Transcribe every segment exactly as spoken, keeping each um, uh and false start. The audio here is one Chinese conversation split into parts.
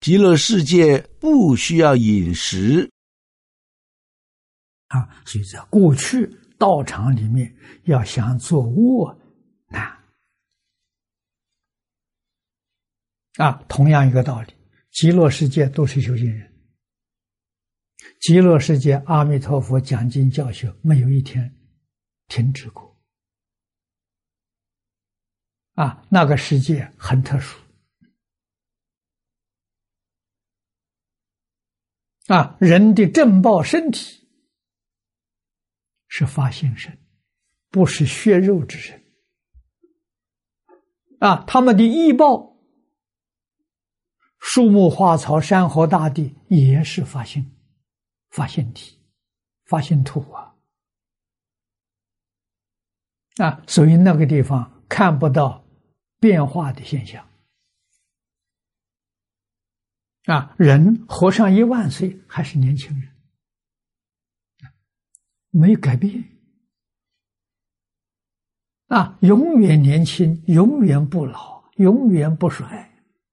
极乐世界不需要饮食啊，所以在过去道场里面要想做卧难啊，同样一个道理，极乐世界都是修行人，极乐世界阿弥陀佛讲经教学没有一天停止过啊，那个世界很特殊啊，人的正报身体是发心身，不是血肉之身啊，他们的依报树木花草山河大地也是发心发心体发心土啊啊，所以那个地方看不到变化的现象啊，人活上一万岁还是年轻人，没改变啊，永远年轻，永远不老，永远不衰。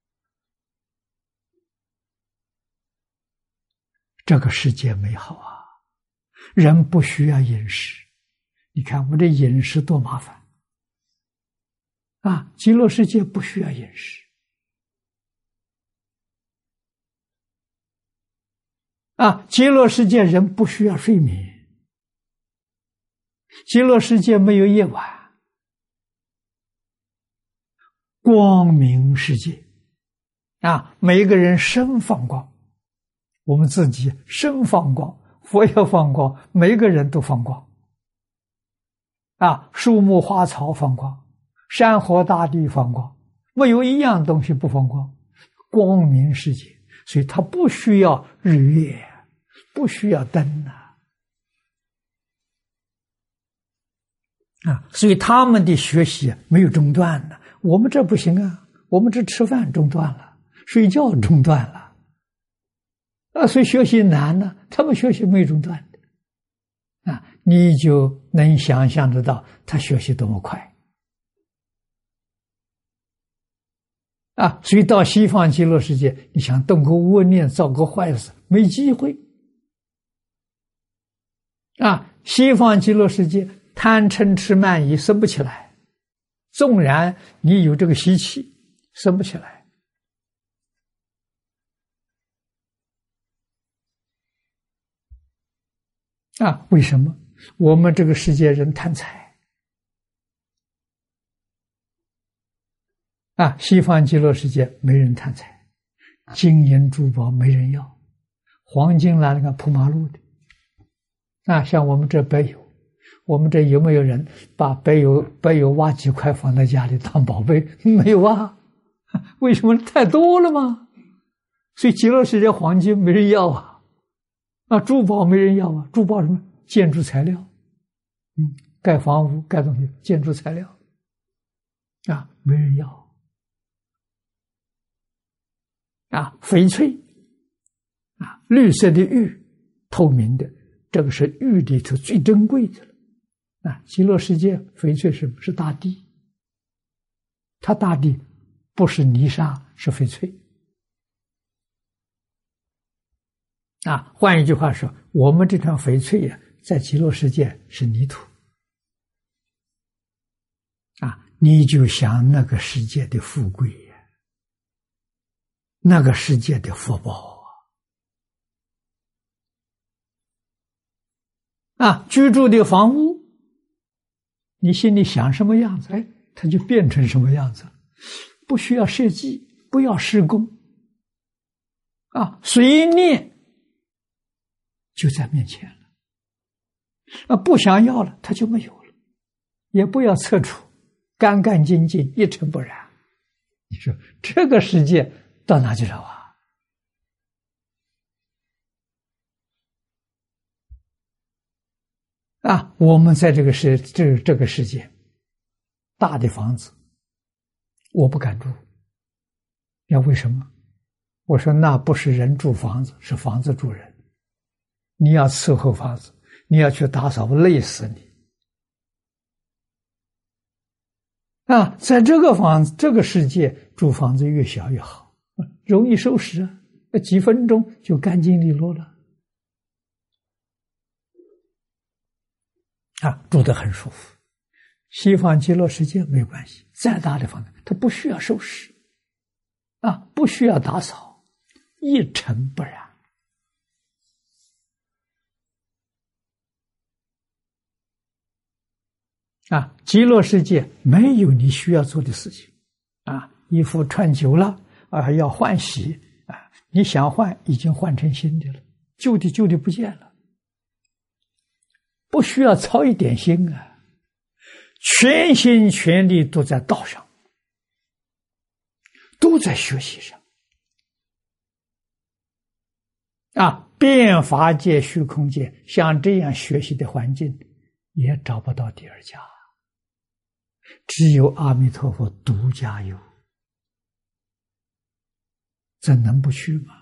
这个世界美好啊，人不需要饮食。你看我们这饮食多麻烦啊！极乐世界不需要饮食啊！极乐世界人不需要睡眠，极乐世界没有夜晚，光明世界啊！每一个人身放光，我们自己身放光，佛也放光，每个人都放光啊！树木花草放光，山河大地放光，没有一样东西不放光，光明世界，所以它不需要日月，不需要灯啊！啊，所以他们的学习没有中断的，我们这不行啊！我们这吃饭中断了，睡觉中断了。啊，所以学习难呢，他们学习没中断的啊，你就能想象得到他学习多么快啊！所以到西方极乐世界，你想动个恶念、造个坏事，没机会啊！西方极乐世界贪嗔痴慢疑生不起来，纵然你有这个习气，生不起来。啊，为什么我们这个世界人贪财啊？西方极乐世界没人贪财，金银珠宝没人要，黄金来了个铺马路的啊！像我们这白油，我们这有没有人把白油白油挖几块放在家里当宝贝？没有啊！为什么？太多了吗？所以极乐世界黄金没人要啊。啊，珠宝没人要啊！珠宝什么？建筑材料，嗯，盖房屋、盖东西，建筑材料，啊，没人要。啊，翡翠，啊，绿色的玉，透明的，这个是玉里头最珍贵的了。啊，极乐世界翡翠是是大地，它大地不是泥沙，是翡翠。啊，换一句话说，我们这团翡翠呀、啊，在极乐世界是泥土。啊，你就想那个世界的富贵呀、啊，那个世界的福报啊！啊，居住的房屋，你心里想什么样子，哎，它就变成什么样子，不需要设计，不要施工，啊，随念。就在面前了，啊，不想要了，它就没有了，也不要测除，干干净净，一尘不染。你说这个世界到哪去找啊？啊，我们在这个世这这个世界，大的房子，我不敢住。要为什么？我说那不是人住房子，是房子住人。你要伺候房子，你要去打扫，累死你啊！在这个房子、这个世界，住房子越小越好，容易收拾啊。 那几分钟就干净利落了，啊，住得很舒服。西方极乐世界没关系，再大的房子它不需要收拾，啊，不需要打扫，一尘不染。啊，极乐世界没有你需要做的事情，啊，衣服穿久了啊要换洗啊，你想换已经换成新的了，旧的旧的不见了，不需要操一点心啊，全心全力都在道上，都在学习上，啊，变法界、虚空界像这样学习的环境也找不到第二家。只有阿弥陀佛独家有，这能不去吗？